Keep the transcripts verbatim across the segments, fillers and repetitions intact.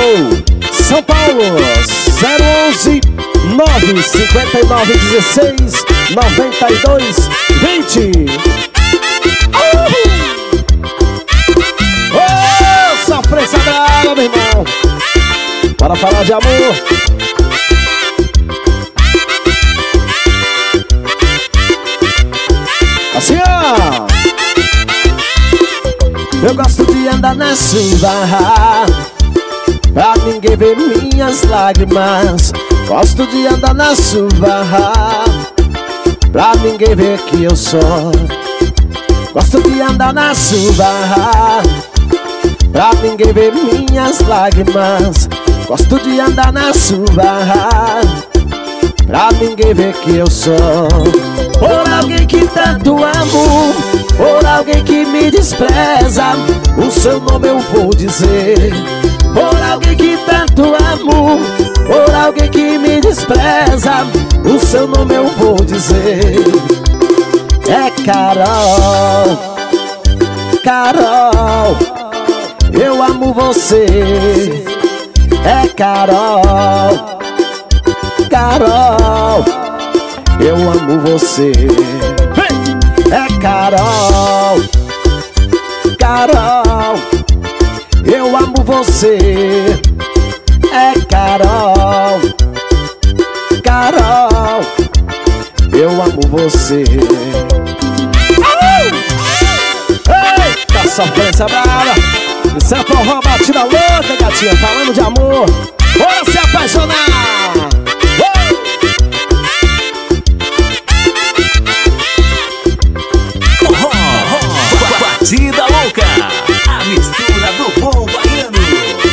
São Paulo, zero onze, nove cinco nove, dezesseis, noventa e dois, vinte. Ô, oh, sofrência brava, meu irmão. Bora falar de amor. Assim, ó. Eu gosto de andar na chuva, pra ninguém ver minhas lágrimas. Gosto de andar na chuva, pra ninguém ver que eu choro. Gosto de andar na chuva, pra ninguém ver minhas lágrimas. Gosto de andar na chuva, pra ninguém ver que eu choro. Por alguém que tanto amo, por alguém que me despreza, o seu nome eu vou dizer. Por alguém que tanto amo, por alguém que me despreza, o seu nome eu vou dizer. É Carol, Carol, eu amo você. É Carol, Carol, eu amo você. É Carol, Carol, eu amo você. É Carol, Carol, eu amo você. Eita, sofrência brava. Isso é forró batida louca, gatinha. Falando de amor, bora se apaixonar. Forró, batida louca, a mistura do bom baiano.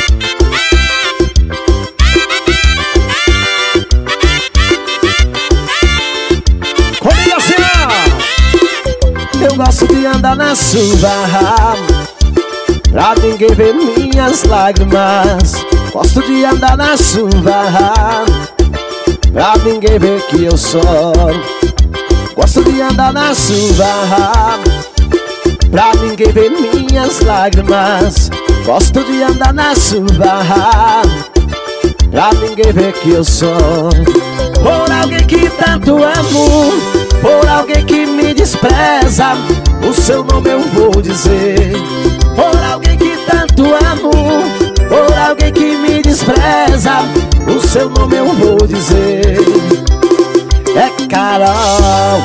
Comigo assim, ó. Eu gosto de andar na chuva, pra ninguém ver minhas lágrimas. Gosto de andar na chuva, pra ninguém ver que eu choro. Gosto de andar na chuva, pra ninguém ver minhas lágrimas. Gosto de andar na chuva, pra ninguém ver que eu choro. Por alguém que tanto amo, por alguém que me despreza, o seu nome eu vou dizer. Por alguém que tanto amo, por alguém que me despreza, o seu nome eu vou dizer. É Carol,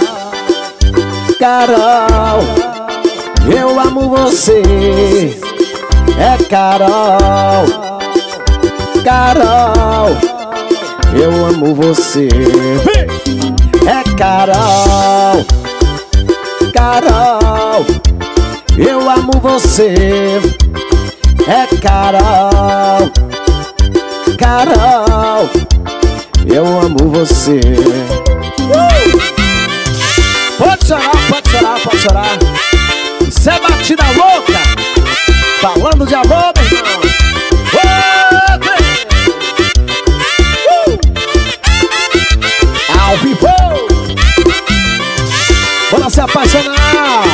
Carol, eu amo você. É Carol, Carol, eu amo você. É Carol, Carol, eu amo você. É Carol, Carol, eu amo você. uh! Pode chorar, pode chorar, pode chorar. Isso é batida louca, falando de amor, meu irmão. uh! Ao vivo, bora se apaixonar.